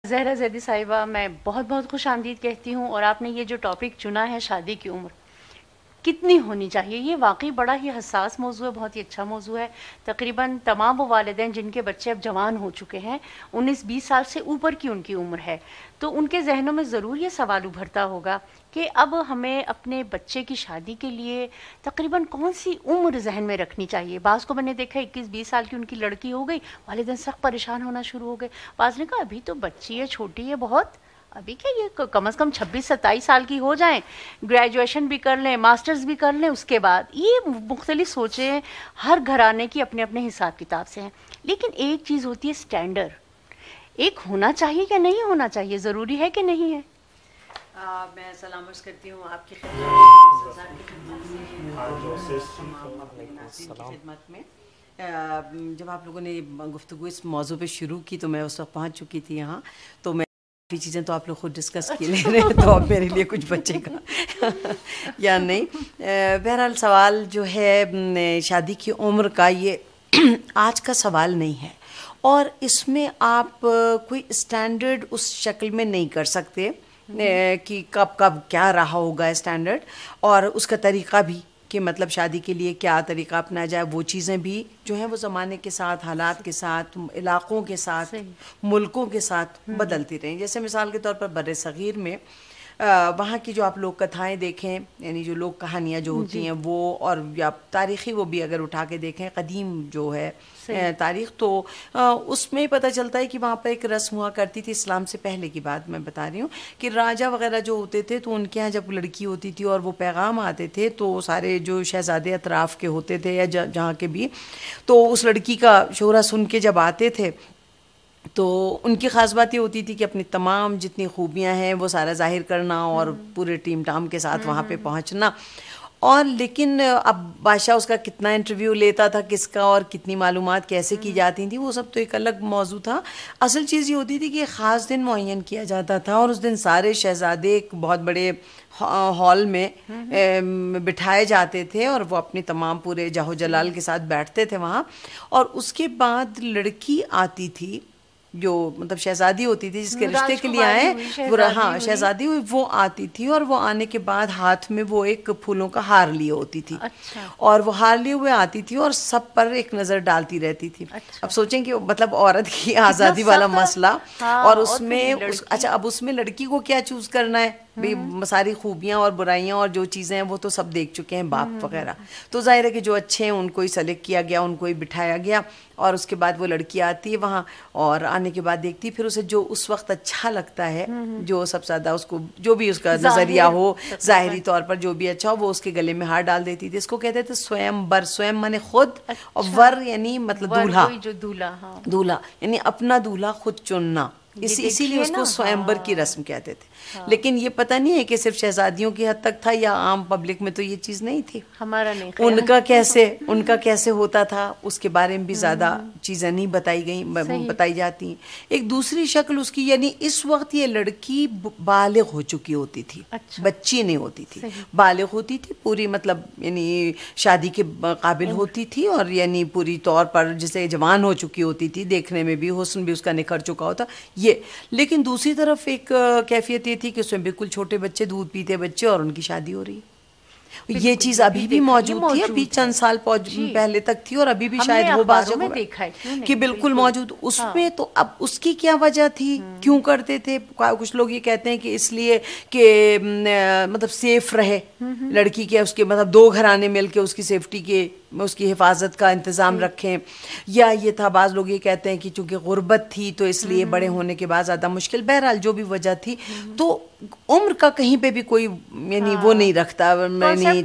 زہرا زیدی صاحبہ، میں بہت بہت خوش آمدید کہتی ہوں، اور آپ نے یہ جو ٹاپک چنا ہے شادی کی عمر کتنی ہونی چاہیے، یہ واقعی بڑا ہی حساس موضوع ہے، بہت ہی اچھا موضوع ہے۔ تقریباً تمام وہ والدین جن کے بچے اب جوان ہو چکے ہیں، 19-20 سال سے اوپر کی ان کی عمر ہے، تو ان کے ذہنوں میں ضرور یہ سوال ابھرتا ہوگا کہ اب ہمیں اپنے بچے کی شادی کے لیے تقریباً کون سی عمر ذہن میں رکھنی چاہیے۔ بعض کو میں نے دیکھا 21-20 سال کی ان کی لڑکی ہو گئی، والدین سخت پریشان ہونا شروع ہو گئے۔ بعض نے کہا ابھی تو بچی ہے، چھوٹی ہے بہت، ابھی کیا یہ کم از کم 26-27 سال کی ہو جائیں، گریجویشن بھی کر لیں، ماسٹرز بھی کر لیں، اس کے بعد یہ مختلف سوچیں ہر گھرانے کی اپنے اپنے حساب کتاب سے ہیں۔ لیکن ایک چیز ہوتی ہے سٹینڈرڈ، ایک ہونا چاہیے کہ نہیں ہونا چاہیے، ضروری ہے کہ نہیں ہے؟ میں سلام عرض کرتی ہوں آپ کی خدمت میں۔ جب آپ لوگوں نے گفتگو اس موضوع پہ شروع کی تو میں اس وقت پہنچ چکی تھی یہاں، تو میں کافی چیزیں تو آپ لوگ خود ڈسکس کی لے رہے ہیں، تو اب میرے لیے کچھ بچے گا یا نہیں۔ بہرحال سوال جو ہے شادی کی عمر کا، یہ آج کا سوال نہیں ہے، اور اس میں آپ کوئی اسٹینڈرڈ اس شکل میں نہیں کر سکتے کہ کب کب کیا رہا ہوگا اسٹینڈرڈ، اور اس کا طریقہ بھی کہ مطلب شادی کے لیے کیا طریقہ اپنا جائے، وہ چیزیں بھی جو ہیں وہ زمانے کے ساتھ، حالات کے ساتھ، علاقوں کے ساتھ، ملکوں کے ساتھ بدلتی رہیں۔ جیسے مثال کے طور پر بر صغیر میں وہاں کی جو آپ لوگ کتھائیں دیکھیں، یعنی جو لوگ کہانیاں جو ہوتی ہیں وہ، اور یا تاریخی وہ بھی اگر اٹھا کے دیکھیں، قدیم جو ہے تاریخ، تو اس میں پتہ چلتا ہے کہ وہاں پہ ایک رسم ہوا کرتی تھی، اسلام سے پہلے کی بات میں بتا رہی ہوں، کہ راجہ وغیرہ جو ہوتے تھے تو ان کے ہاں جب لڑکی ہوتی تھی اور وہ پیغام آتے تھے تو سارے جو شہزادے اطراف کے ہوتے تھے یا جہاں کے بھی، تو اس لڑکی کا شہرہ سن کے جب آتے تھے تو ان کی خاص بات یہ ہوتی تھی کہ اپنی تمام جتنی خوبیاں ہیں وہ سارا ظاہر کرنا اور پورے ٹیم ٹام کے ساتھ وہاں پہ پہنچنا۔ اور لیکن اب بادشاہ اس کا کتنا انٹرویو لیتا تھا کس کا، اور کتنی معلومات کیسے کی جاتی تھیں، وہ سب تو ایک الگ موضوع تھا۔ اصل چیز یہ ہوتی تھی کہ ایک خاص دن معین کیا جاتا تھا، اور اس دن سارے شہزادے ایک بہت بڑے ہال میں بٹھائے جاتے تھے، اور وہ اپنی تمام پورے جاہ و جلال کے ساتھ بیٹھتے تھے وہاں، اور اس کے بعد لڑکی آتی تھی جو مطلب شہزادی ہوتی تھی جس کے رشتے کے لیے آئے وہ، ہاں شہزادی ہوئی، وہ آتی تھی، اور وہ آنے کے بعد ہاتھ میں وہ ایک پھولوں کا ہار لیے ہوتی تھی، اور وہ ہار لیے ہوئے آتی تھی اور سب پر ایک نظر ڈالتی رہتی تھی۔ اب سوچیں کہ مطلب عورت کی آزادی والا مسئلہ، اور اس میں اچھا اب اس میں لڑکی کو کیا چوز کرنا ہے بھئی، ساری خوبیاں اور برائیاں اور جو چیزیں ہیں وہ تو سب دیکھ چکے ہیں باپ وغیرہ، تو ظاہر ہے کہ جو اچھے ہیں ان کو ہی سلیکٹ کیا گیا، ان کو ہی بٹھایا گیا، اور اس کے بعد وہ لڑکی آتی ہے وہاں، اور آنے کے بعد دیکھتی پھر اسے جو اس وقت اچھا لگتا ہے، جو سب سے زیادہ اس کو جو بھی اس کا نظریہ ہو، ظاہری طور پر جو بھی اچھا ہو، وہ اس کے گلے میں ہار ڈال دیتی تھی۔ اس کو کہتے تھے سویم بر، سویم مانے خود، اور ور یعنی مطلب دولہا، دولہا یعنی اپنا دولہا خود چننا، اسی لیے اس کو سویمبر کی رسم کہتے تھے۔ لیکن یہ پتہ نہیں ہے کہ صرف شہزادیوں کی حد تک تھا یا عام پبلک میں تو یہ چیز نہیں تھی، ہمارا نہیں، ان کا کیسے ہوتا تھا اس کے بارے میں بھی زیادہ چیزیں نہیں بتائی جاتی ہیں۔ ایک دوسری شکل اس کی، یعنی اس وقت یہ لڑکی بالغ ہو چکی ہوتی تھی، بچی نہیں ہوتی تھی، بالغ ہوتی تھی پوری، مطلب یعنی شادی کے قابل ہوتی تھی، اور یعنی پوری طور پر جسے جوان ہو چکی ہوتی تھی، دیکھنے میں بھی حسن بھی اس کا نکھر چکا ہوتا یہ۔ لیکن دوسری طرف ایک کیفیت یہ تھی کہ اس میں بالکل چھوٹے بچے، دودھ پیتے بچے، اور ان کی شادی ہو رہی ہے۔ یہ چیز ابھی بھی موجود تھی، ابھی چند سال پہلے تک تھی، اور ابھی بھی شاید ہو بعض جگہوں کہ بالکل موجود۔ اس میں تو اب اس کی کیا وجہ تھی، کیوں کرتے تھے؟ کچھ لوگ یہ کہتے ہیں کہ اس لیے کہ مطلب سیف رہے لڑکی کے، اس کے مطلب دو گھرانے مل کے اس کی سیفٹی کے، اس کی حفاظت کا انتظام رکھیں، یا یہ تھا بعض لوگ یہ کہتے ہیں کہ چونکہ غربت تھی تو اس لیے بڑے ہونے کے بعد زیادہ مشکل۔ بہرحال جو بھی وجہ تھی، تو عمر کا کہیں پہ بھی کوئی یعنی وہ نہیں رکھتا، یعنی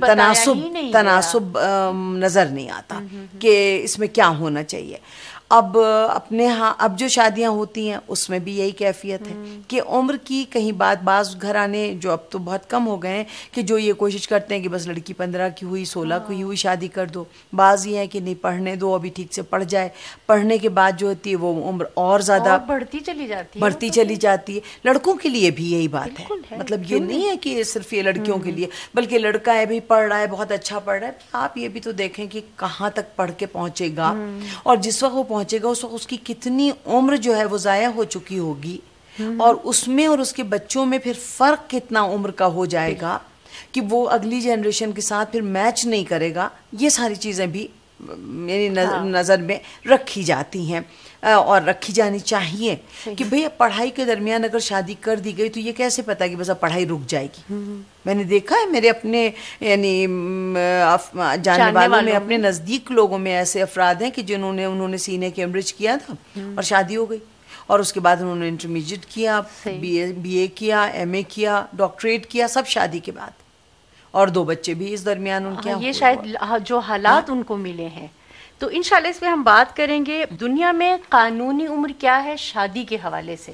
تناسب نظر نہیں آتا کہ اس میں کیا ہونا چاہیے۔ اب اپنے ہاں اب جو شادیاں ہوتی ہیں اس میں بھی یہی کیفیت ہے کہ عمر کی کہیں بعض گھرانے جو اب تو بہت کم ہو گئے ہیں کہ جو یہ کوشش کرتے ہیں کہ بس لڑکی 15 کی ہوئی، 16 کی ہوئی شادی کر دو۔ بعض یہ ہیں کہ نہیں، پڑھنے دو، ابھی ٹھیک سے پڑھ جائے، پڑھنے کے بعد جو ہوتی ہے وہ عمر اور زیادہ بڑھتی چلی جاتی ہے۔ لڑکوں کے لیے بھی یہی بات ہے، مطلب یہ نہیں ہے کہ صرف یہ لڑکیوں کے لیے، بلکہ لڑکا ہے بھی پڑھ رہا ہے، بہت اچھا پڑھ رہا ہے، آپ یہ بھی تو دیکھیں کہ کہاں تک پڑھ کے پہنچے گا، اور جس وقت وہ پہنچے گا اس وقت اس کی کتنی عمر جو ہے وہ ضائع ہو چکی ہوگی اور اس میں اور اس کے بچوں میں پھر فرق کتنا عمر کا ہو جائے گا کہ وہ اگلی جنریشن کے ساتھ پھر میچ نہیں کرے گا، یہ ساری چیزیں بھی میری نظر میں رکھی جاتی ہیں اور رکھی جانی چاہیے کہ بھئی پڑھائی کے درمیان اگر شادی کر دی گئی تو یہ کیسے پتا کہ بس اب پڑھائی رک جائے گی. میں نے دیکھا ہے میرے اپنے یعنی جاننے والوں میں، اپنے نزدیک لوگوں میں ایسے افراد ہیں کہ انہوں نے سینے کیمبرج کیا تھا اور شادی ہو گئی، اور اس کے بعد انہوں نے انٹرمیڈیٹ کیا، بی اے کیا، ایم اے کیا، ڈاکٹریٹ کیا، سب شادی کے بعد، اور 2 بچے بھی اس درمیان ان کے. یہ شاید جو حالات ان کو ملے ہیں. تو انشاءاللہ اس پہ ہم بات کریں گے. دنیا میں قانونی عمر کیا ہے شادی کے حوالے سے؟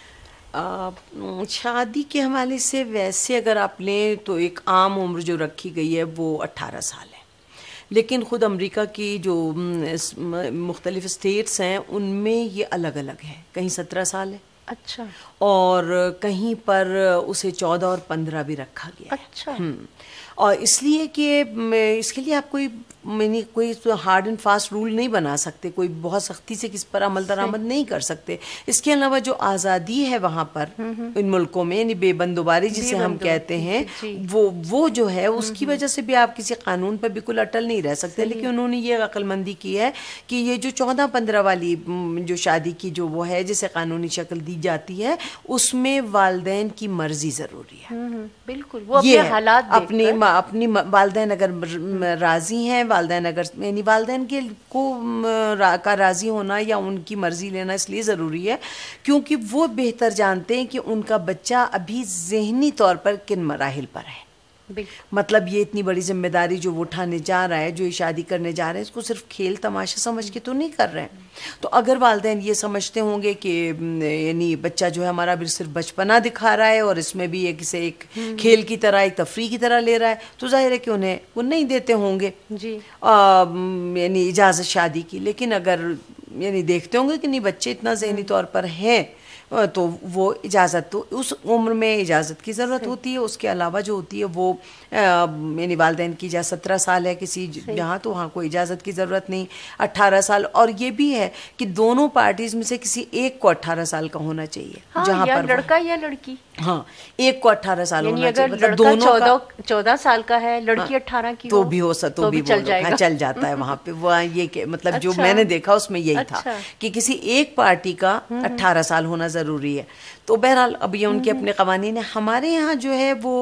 شادی کے حوالے سے ویسے اگر آپ لیں تو ایک عام عمر جو رکھی گئی ہے وہ 18 سال ہے، لیکن خود امریکہ کی جو مختلف اسٹیٹس ہیں ان میں یہ الگ الگ ہے. کہیں 17 سال ہے، اچھا، اور کہیں پر اسے 14 اور 15 بھی رکھا گیا ہے. اچھا. اور اس لیے کہ اس کے لیے آپ کوئی ہارڈ اینڈ فاسٹ رول نہیں بنا سکتے، کوئی بہت سختی سے کس پر عمل درآمد نہیں کر سکتے. اس کے علاوہ جو آزادی ہے وہاں پر ان ملکوں میں، یعنی بے بندوباری جسے ہم کہتے ہیں، وہ جو ہے اس کی وجہ سے بھی آپ کسی قانون پر بالکل اٹل نہیں رہ سکتے. لیکن انہوں نے یہ عقل مندی کی ہے کہ یہ جو 14-15 والی جو شادی کی جو وہ ہے جسے قانونی شکل دی جاتی ہے، اس میں والدین کی مرضی ضروری ہے. بالکل، وہ اپنے حالات اپنی والدین اگر راضی ہیں، والدین اگر یعنی والدین کے کا راضی ہونا یا ان کی مرضی لینا اس لیے ضروری ہے کیونکہ وہ بہتر جانتے ہیں کہ ان کا بچہ ابھی ذہنی طور پر کن مراحل پر ہے. مطلب یہ اتنی بڑی ذمہ داری جو وہ اٹھانے جا رہا ہے، جو یہ شادی کرنے جا رہے ہیں، اس کو صرف کھیل تماشا سمجھ کے تو نہیں کر رہے ہیں. تو اگر والدین یہ سمجھتے ہوں گے کہ یعنی بچہ جو ہے ہمارا بھی صرف بچپنا دکھا رہا ہے اور اس میں بھی ایک کھیل کی طرح، ایک تفریح کی طرح لے رہا ہے، تو ظاہر ہے کہ انہیں وہ نہیں دیتے ہوں گے یعنی اجازت شادی کی. لیکن اگر یعنی دیکھتے ہوں گے کہ نہیں بچے اتنا ذہنی طور پر ہیں تو وہ اجازت، تو اس عمر میں اجازت کی ضرورت ہوتی ہے. اس کے علاوہ جو ہوتی ہے وہ یعنی والدین کی اجازت 17 سال ہے کسی یہاں، تو وہاں کوئی اجازت کی ضرورت نہیں. 18 سال، اور یہ بھی ہے کہ دونوں پارٹیز میں سے کسی ایک کو 18 سال کا ہونا چاہیے، جہاں پر لڑکا یا لڑکی، ہاں ایک کو 18 سال ہونا چاہیے. مطلب دونوں 14 سال کا ہے، لڑکی 18 کی تو بھی ہو سکتا، تو بھی چل جاتا ہے وہاں پہ. وہ یہ کہ مطلب جو میں نے دیکھا اس میں یہی تھا کہ کسی ایک پارٹی کا 18 سال ہونا ضروری ہے. تو بہرحال اب یہ ان کے اپنے قوانین ہیں. ہمارے یہاں جو ہے وہ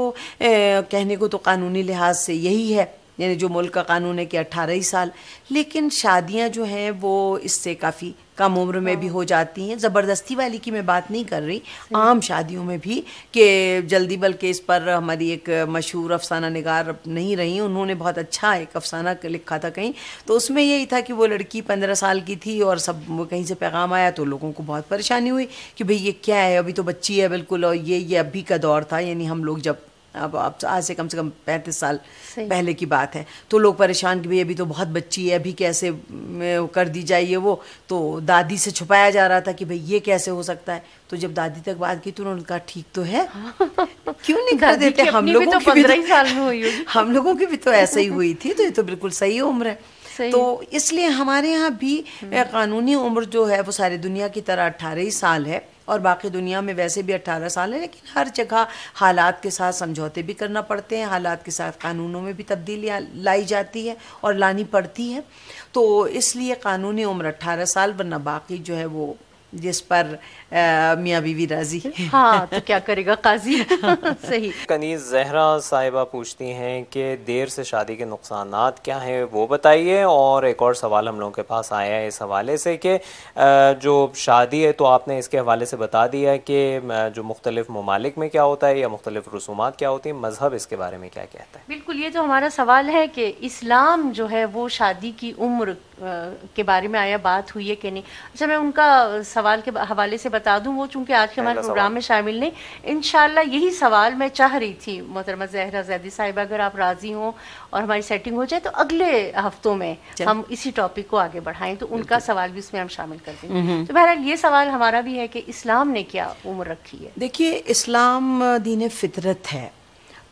کہنے کو تو قانونی لحاظ سے یہی ہے، یعنی جو ملک کا قانون ہے کہ 18 سال، لیکن شادیاں جو ہیں وہ اس سے کافی کم عمر میں بھی ہو جاتی ہیں. زبردستی والی کی میں بات نہیں کر رہی، عام شادیوں میں بھی کہ جلدی، بلکہ اس پر ہماری ایک مشہور افسانہ نگار نہیں رہی، انہوں نے بہت اچھا ایک افسانہ لکھا تھا کہیں، تو اس میں یہی تھا کہ وہ لڑکی 15 سال کی تھی اور سب کہیں سے پیغام آیا تو لوگوں کو بہت پریشانی ہوئی کہ بھئی یہ کیا ہے، ابھی تو بچی ہے بالکل، اور یہ ابھی کا دور تھا، یعنی ہم لوگ جب اب آج سے کم 35 سال پہلے کی بات ہے، تو لوگ پریشان کہ بھئی ابھی تو بہت بچی ہے، ابھی کیسے کر دی جائے. وہ تو دادی سے چھپایا جا رہا تھا کہ بھئی یہ کیسے ہو سکتا ہے. تو جب دادی تک بات کی تو انہوں نے کہا ٹھیک تو ہے، کیوں نہیں کر دیتے، ہم لوگوں کی 15 سال میں ہوئی، ہم لوگوں کی بھی تو ایسے ہی ہوئی تھی، تو یہ تو بالکل صحیح عمر ہے. تو اس لیے ہمارے ہاں بھی قانونی عمر جو ہے وہ ساری دنیا کی طرح 18 سال ہے، اور باقی دنیا میں ویسے بھی 18 سال ہے. لیکن ہر جگہ حالات کے ساتھ سمجھوتے بھی کرنا پڑتے ہیں، حالات کے ساتھ قانونوں میں بھی تبدیلیاں لائی جاتی ہے اور لانی پڑتی ہے. تو اس لیے قانونی عمر 18 سال، ورنہ باقی جو ہے وہ جس پر میاں بیوی راضی. ہاں تو کیا کرے گا قاضی. صحیح. کنیز زہرا صاحبہ پوچھتی ہیں کہ دیر سے شادی کے نقصانات کیا ہیں وہ بتائیے. اور ایک اور سوال ہم لوگوں کے پاس آیا ہے اس حوالے سے کہ جو شادی ہے تو آپ نے اس کے حوالے سے بتا دیا کہ جو مختلف ممالک میں کیا ہوتا ہے یا مختلف رسومات کیا ہوتی ہیں، مذہب اس کے بارے میں کیا کہتا ہے؟ بالکل، یہ جو ہمارا سوال ہے کہ اسلام جو ہے وہ شادی کی عمر کے بارے میں آیا بات ہوئی ہے کہ نہیں. اچھا، میں ان کا سوال کے حوالے سے بتا دوں، وہ چونکہ آج کے ہمارے پروگرام میں شامل نہیں، انشاءاللہ یہی سوال میں چاہ رہی تھی محترمہ زہرا زیدی صاحبہ، اگر آپ راضی ہوں اور ہماری سیٹنگ ہو جائے تو اگلے ہفتوں میں ہم اسی ٹاپک کو آگے بڑھائیں، تو ان کا سوال بھی اس میں ہم شامل کر دیں. تو بہرحال یہ سوال ہمارا بھی ہے کہ اسلام نے کیا عمر رکھی ہے. دیکھیے، اسلام دین فطرت ہے، تو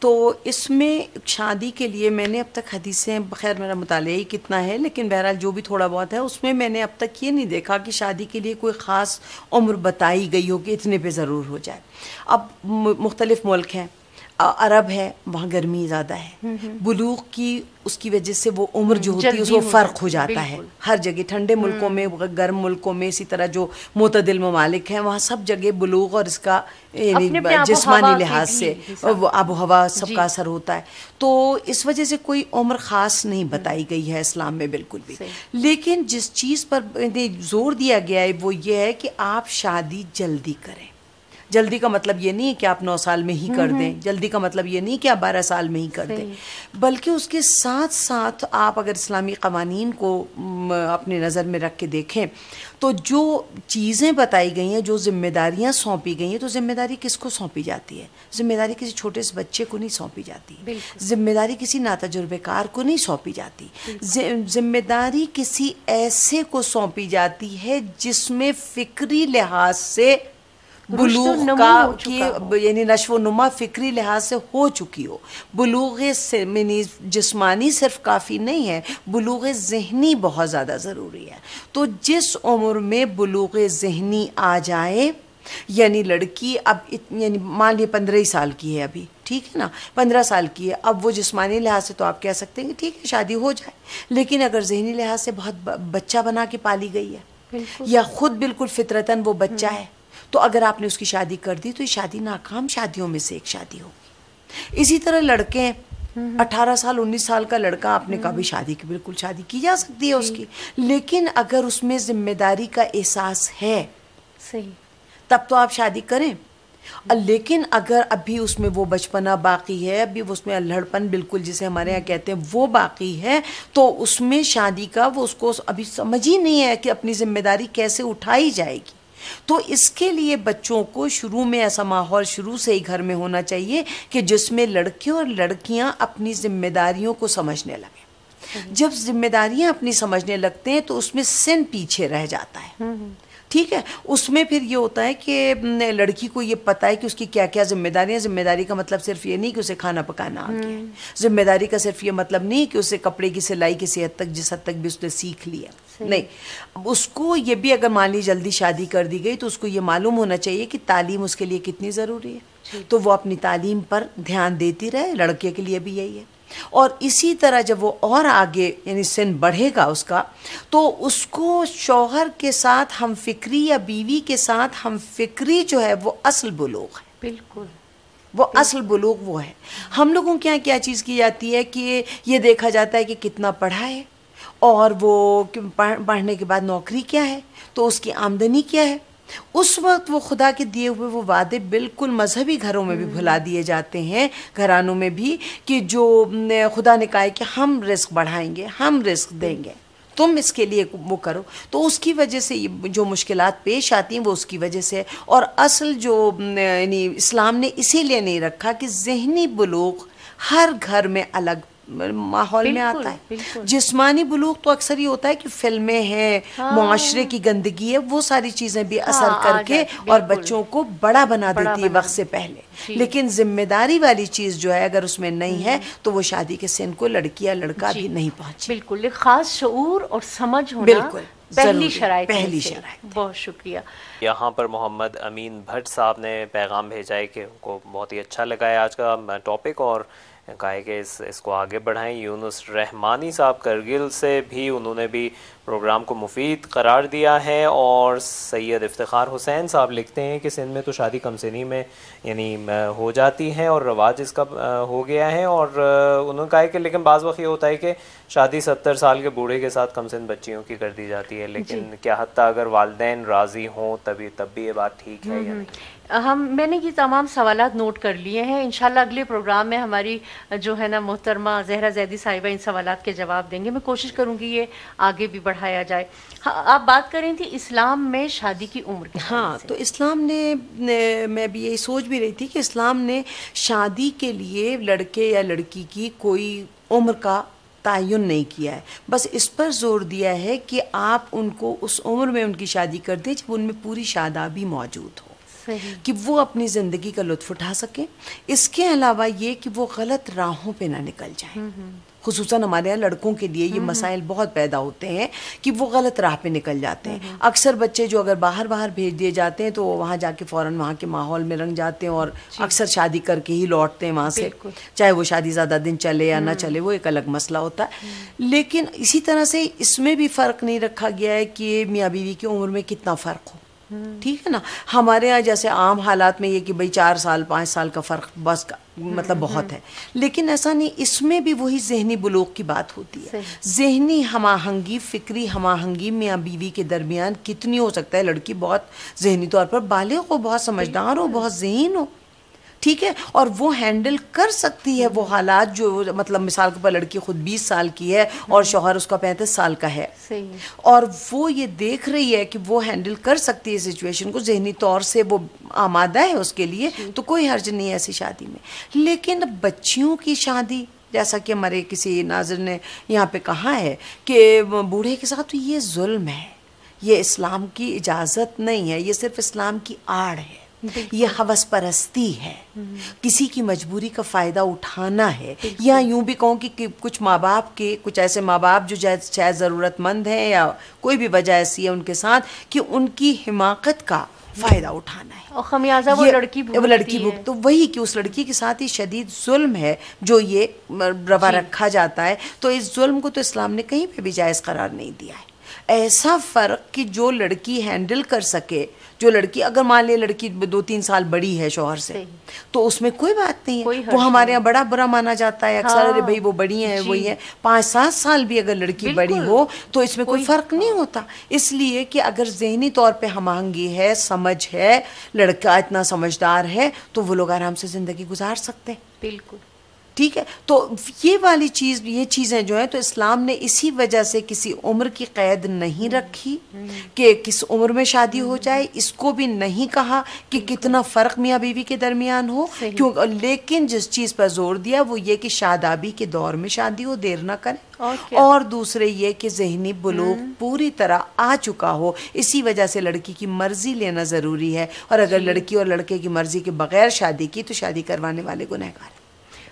تو اس میں شادی کے لیے میں نے اب تک حدیثیں، بخیر میرا مطالعہ ہی کتنا ہے لیکن بہرحال جو بھی تھوڑا بہت ہے اس میں نے اب تک یہ نہیں دیکھا کہ شادی کے لیے کوئی خاص عمر بتائی گئی ہو کہ اتنے پہ ضرور ہو جائے. اب مختلف ملک ہیں، عرب ہے وہاں گرمی زیادہ ہے، بلوغ کی اس کی وجہ سے وہ عمر جو ہوتی ہے اس کو فرق ہو جاتا ہے ہر جگہ. ٹھنڈے ملکوں میں، گرم ملکوں میں، اسی طرح جو معتدل ممالک ہیں وہاں سب جگہ بلوغ اور اس کا یعنی جسمانی لحاظ سے آب و ہوا سب کا اثر ہوتا ہے. تو اس وجہ سے کوئی عمر خاص نہیں بتائی گئی ہے اسلام میں بالکل بھی. لیکن جس چیز پر زور دیا گیا ہے وہ یہ ہے کہ آپ شادی جلدی کریں. جلدی کا مطلب یہ نہیں ہے کہ آپ 9 سال میں ہی کر دیں، جلدی کا مطلب یہ نہیں کہ آپ 12 سال میں ہی کر دیں، بلکہ اس کے ساتھ ساتھ آپ اگر اسلامی قوانین کو اپنے نظر میں رکھ کے دیکھیں تو جو چیزیں بتائی گئی ہیں، جو ذمہ داریاں سونپی گئی ہیں، تو ذمہ داری کس کو سونپی جاتی ہے؟ ذمہ داری کسی چھوٹے سے بچے کو نہیں سونپی جاتی، ذمہ داری کسی ناتجربے کار کو نہیں سونپی جاتی، ذمہ داری کسی ایسے کو سونپی جاتی ہے جس میں فکری لحاظ سے بلوغ کا یعنی نشو و نما فکری لحاظ سے ہو چکی ہو. بلوغ جسمانی صرف کافی نہیں ہے، بلوغ ذہنی بہت زیادہ ضروری ہے. تو جس عمر میں بلوغ ذہنی آ جائے، یعنی لڑکی اب یعنی مان لیے 15 سال کی ہے ابھی، ٹھیک ہے نا، 15 سال کی ہے، اب وہ جسمانی لحاظ سے تو آپ کہہ سکتے ہیں کہ ٹھیک ہے شادی ہو جائے، لیکن اگر ذہنی لحاظ سے بہت بچہ بنا کے پالی گئی ہے یا خود بالکل فطرتاً وہ بچہ ہے، تو اگر آپ نے اس کی شادی کر دی تو یہ شادی ناکام شادیوں میں سے ایک شادی ہوگی. اسی طرح لڑکے 18 سال 19 سال کا لڑکا آپ نے کہا بھی شادی کی بالکل شادی کی جا سکتی ہے اس کی، لیکن اگر اس میں ذمہ داری کا احساس ہے تب تو آپ شادی کریں. لیکن اگر ابھی اس میں وہ بچپنا باقی ہے، ابھی اس میں الہڑپن بالکل جسے ہمارے یہاں کہتے ہیں وہ باقی ہے، تو اس میں شادی کا وہ اس کو ابھی سمجھ ہی نہیں ہے کہ اپنی ذمہ داری کیسے اٹھائی جائے گی. تو اس کے لیے بچوں کو شروع میں ایسا ماحول شروع سے ہی گھر میں ہونا چاہیے کہ جس میں لڑکے اور لڑکیاں اپنی ذمہ داریوں کو سمجھنے لگیں. جب ذمہ داریاں اپنی سمجھنے لگتے ہیں تو اس میں سن پیچھے رہ جاتا ہے، ٹھیک ہے. اس میں پھر یہ ہوتا ہے کہ لڑکی کو یہ پتا ہے کہ اس کی کیا کیا ذمہ داریاں. ذمہ داری کا مطلب صرف یہ نہیں کہ اسے کھانا پکانا آ گیا ہے، ذمہ داری کا صرف یہ مطلب نہیں کہ اسے کپڑے کی سلائی کسی حد تک جس حد تک بھی اس نے سیکھ لیا، نہیں. اس کو یہ بھی اگر مان لی جلدی شادی کر دی گئی تو اس کو یہ معلوم ہونا چاہیے کہ تعلیم اس کے لیے کتنی ضروری ہے، تو وہ اپنی تعلیم پر دھیان دیتی رہے. لڑکے کے لیے بھی یہی ہے. اور اسی طرح جب وہ اور آگے یعنی سن بڑھے گا اس کا، تو اس کو شوہر کے ساتھ ہم فکری یا بیوی کے ساتھ ہم فکری جو ہے وہ اصل بلوغ ہے. بالکل وہ اصل بلوغ وہ ہے. ہم لوگوں کے یہاں کیا چیز کی جاتی ہے کہ یہ دیکھا جاتا ہے کہ کتنا پڑھا ہے اور وہ پڑھنے کے بعد نوکری کیا ہے، تو اس کی آمدنی کیا ہے. اس وقت وہ خدا کے دیے ہوئے وہ وعدے بالکل مذہبی گھروں میں بھی بھلا دیے جاتے ہیں، گھرانوں میں بھی، کہ جو خدا نے کہا ہے کہ ہم رزق بڑھائیں گے، ہم رزق دیں گے، تم اس کے لیے وہ کرو. تو اس کی وجہ سے جو مشکلات پیش آتی ہیں وہ اس کی وجہ سے. اور اصل جو یعنی اسلام نے اسی لیے نہیں رکھا کہ ذہنی بلوغ ہر گھر میں الگ ماحول میں آتا ہے. جسمانی بلوغ تو اکثر یہ ہوتا ہے کہ فلمیں ہیں، معاشرے کی گندگی ہے، وہ ساری چیزیں بھی اثر کر کے اور بچوں کو بڑا بنا دیتی ہے وقت سے پہلے. لیکن ذمہ داری والی چیز جو ہے اگر اس میں نہیں ہے تو وہ شادی کے سن کو لڑکی یا لڑکا بھی نہیں پہنچے. بالکل ایک خاص شعور اور سمجھ ہونا بالکل پہلی شرائط. بہت شکریہ. یہاں پر محمد امین بھٹ صاحب نے پیغام بھیجا ہے کہ ان کو بہت ہی اچھا لگا ہے آج کا ٹاپک اور کہا ہے کہ اس کو آگے بڑھائیں. یونس رحمانی صاحب کرگل سے بھی انہوں نے بھی پروگرام کو مفید قرار دیا ہے. اور سید افتخار حسین صاحب لکھتے ہیں کہ سندھ میں تو شادی کم سنی میں یعنی ہو جاتی ہے اور رواج اس کا ہو گیا ہے. اور انہوں نے کہا ہے کہ لیکن بعض وقت یہ ہوتا ہے کہ شادی 70 سال کے بوڑھے کے ساتھ کم سن بچیوں کی کر دی جاتی ہے، لیکن کیا حتیٰ اگر والدین راضی ہوں تب بھی یہ بات ٹھیک ہے یا نہیں؟ میں نے یہ تمام سوالات نوٹ کر لیے ہیں. انشاءاللہ اگلے پروگرام میں ہماری جو ہے نا محترمہ زہرا زیدی صاحبہ ان سوالات کے جواب دیں گے. میں کوشش کروں گی یہ آگے بھی بڑھایا جائے. آپ بات کر رہی تھی اسلام میں شادی کی عمر کی. ہاں تو اسلام نے میں بھی یہی سوچ بھی رہی تھی کہ اسلام نے شادی کے لیے لڑکے یا لڑکی کی کوئی عمر کا تعین نہیں کیا ہے، بس اس پر زور دیا ہے کہ آپ ان کو اس عمر میں ان کی شادی کر دیں جب ان میں پوری شادابی موجود ہو. صحیح. کہ وہ اپنی زندگی کا لطف اٹھا سکیں. اس کے علاوہ یہ کہ وہ غلط راہوں پہ نہ نکل جائیں. خصوصاً ہمارے یہاں لڑکوں کے لیے یہ مسائل بہت پیدا ہوتے ہیں کہ وہ غلط راہ پہ نکل جاتے ہیں. اکثر بچے جو اگر باہر بھیج دیے جاتے ہیں تو وہاں جا کے فوراً وہاں کے ماحول میں رنگ جاتے ہیں اور اکثر شادی کر کے ہی لوٹتے ہیں وہاں سے, چاہے وہ شادی زیادہ دن چلے یا نہ چلے, وہ ایک الگ مسئلہ ہوتا ہے. لیکن اسی طرح سے اس میں بھی فرق نہیں رکھا گیا ہے کہ میاں بیوی کی عمر میں کتنا فرق ہو. ٹھیک ہے نا, ہمارے یہاں جیسے عام حالات میں یہ کہ بھئی 4 سال 5 سال کا فرق بس مطلب بہت ہے, لیکن ایسا نہیں. اس میں بھی وہی ذہنی بلوغ کی بات ہوتی ہے. ذہنی ہم آہنگی, فکری ہم آہنگی میاں بیوی کے درمیان کتنی ہو سکتا ہے. لڑکی بہت ذہنی طور پر بالغ ہو, بہت سمجھدار ہو, بہت ذہین ہو, ٹھیک ہے, اور وہ ہینڈل کر سکتی ہے وہ حالات جو مطلب مثال کے اوپر لڑکی خود 20 سال کی ہے اور شوہر اس کا 35 سال کا ہے, اور وہ یہ دیکھ رہی ہے کہ وہ ہینڈل کر سکتی ہے سچویشن کو, ذہنی طور سے وہ آمادہ ہے اس کے لیے, تو کوئی حرج نہیں ہے ایسی شادی میں. لیکن بچیوں کی شادی, جیسا کہ ہمارے کسی ناظر نے یہاں پہ کہا ہے کہ بوڑھے کے ساتھ تو یہ ظلم ہے, یہ اسلام کی اجازت نہیں ہے, یہ صرف اسلام کی آڑ ہے, یہ ہوس پرستی ہے, کسی کی مجبوری کا فائدہ اٹھانا ہے. یا یوں بھی کہوں کہ کچھ ماں باپ کے, کچھ ایسے ماں باپ جو شاید ضرورت مند ہیں یا کوئی بھی وجہ ایسی ہے ان کے ساتھ کہ ان کی حماقت کا فائدہ اٹھانا ہے, اور خمیازہ وہ لڑکی بھگتتی. تو وہی کہ اس لڑکی کے ساتھ ہی شدید ظلم ہے جو یہ روا رکھا جاتا ہے. تو اس ظلم کو تو اسلام نے کہیں پہ بھی جائز قرار نہیں دیا ہے. ایسا فرق کہ جو لڑکی ہینڈل کر سکے, جو لڑکی اگر مان لے لڑکی 2-3 سال بڑی ہے شوہر سے, تو اس میں کوئی بات نہیں ہے. وہ ہمارے یہاں بڑا برا مانا جاتا ہے اکثر, ارے بھائی وہ بڑی ہیں, وہی ہے. 5-7 سال بھی اگر لڑکی بڑی ہو تو اس میں کوئی فرق نہیں ہوتا, اس لیے کہ اگر ذہنی طور پہ ہم آہنگی ہے, سمجھ ہے, لڑکا اتنا سمجھدار ہے, تو وہ لوگ آرام سے زندگی گزار سکتے ہیں. بالکل ٹھیک ہے. تو یہ والی چیز, یہ چیزیں جو ہیں تو اسلام نے اسی وجہ سے کسی عمر کی قید نہیں رکھی کہ کس عمر میں شادی ہو جائے. اس کو بھی نہیں کہا کہ کتنا فرق میاں بیوی کے درمیان ہو, کیوں, لیکن جس چیز پر زور دیا وہ یہ کہ شادابی کے دور میں شادی ہو, دیر نہ کریں, اور دوسرے یہ کہ ذہنی بلوغ پوری طرح آ چکا ہو. اسی وجہ سے لڑکی کی مرضی لینا ضروری ہے, اور اگر لڑکی اور لڑکے کی مرضی کے بغیر شادی کی تو شادی کروانے والے گنہگار ہیں.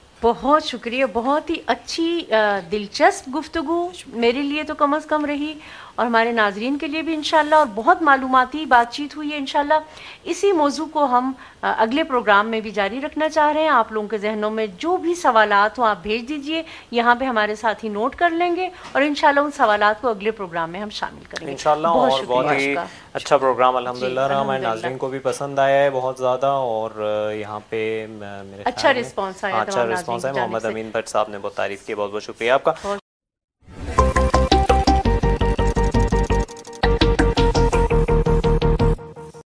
بہت شکریہ, بہت ہی اچھی دلچسپ گفتگو میرے لیے تو کم از کم رہی, اور ہمارے ناظرین کے لیے بھی انشاءاللہ, اور بہت معلوماتی بات چیت ہوئی ہے انشاءاللہ. اسی موضوع کو ہم اگلے پروگرام میں بھی جاری رکھنا چاہ رہے ہیں. آپ لوگوں کے ذہنوں میں جو بھی سوالات ہوں آپ بھیج دیجئے, یہاں پہ ہمارے ساتھی نوٹ کر لیں گے, اور انشاءاللہ ان سوالات کو اگلے پروگرام میں ہم شامل کریں گے انشاءاللہ. اور بہت ہی اچھا پروگرام الحمدللہ رہا, ہمارے ناظرین کو بھی پسند آیا ہے بہت زیادہ, اور یہاں پہ میرے اچھا رسپانس آیا, اچھا رسپانس ہے. محمد امین بٹ صاحب نے بہت تعریف کی, بہت بہت شکریہ آپ کا.